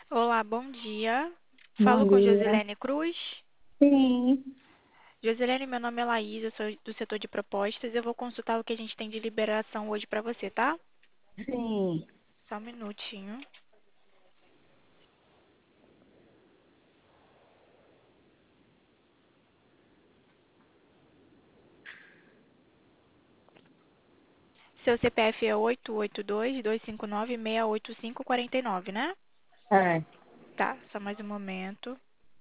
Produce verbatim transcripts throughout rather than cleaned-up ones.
Olá, bom dia. Falo Bom com dia. Josilene Cruz. Sim, Josilene, meu nome é Laís, eu sou do setor de propostas. Eu vou consultar o que a gente tem de liberação hoje para você, tá? sim. Só um minutinho. Seu C P F é oito oito dois, dois cinco nove, seis oito cinco, quatro nove, né? É. Tá, só mais um momento.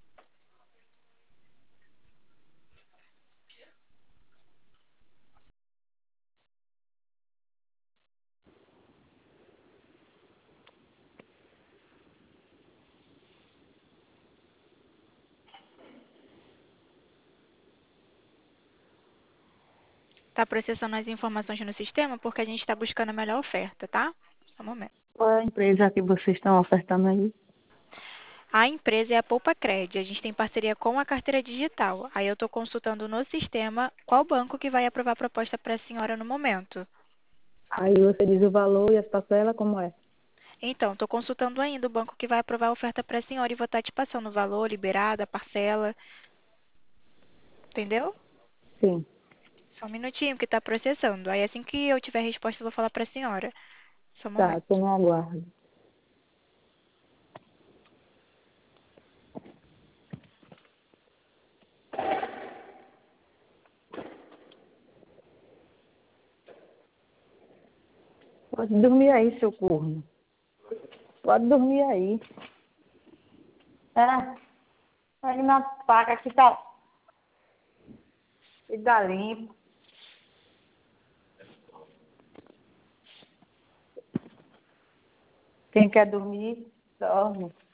Tá processando as informações no sistema porque a gente está buscando a melhor oferta, tá? Só um momento. Qual é a empresa que vocês estão ofertando aí? A empresa é a Poupa Cred. A gente tem parceria com a carteira digital. Aí eu estou consultando no sistema qual banco que vai aprovar a proposta para a senhora no momento. Aí você diz o valor e as parcelas, como é? Então, estou consultando ainda o banco que vai aprovar a oferta para a senhora e vou estar te passando o valor, liberada, a parcela. Entendeu? Sim. Só um minutinho que está processando. Aí assim que eu tiver a resposta, eu vou falar para a senhora. Só um Tá, tô momento. no aguardo. Pode dormir aí, seu corno. Pode dormir aí. É. Aí na faca que tá. E dá limpo. Quem quer dormir, dorme.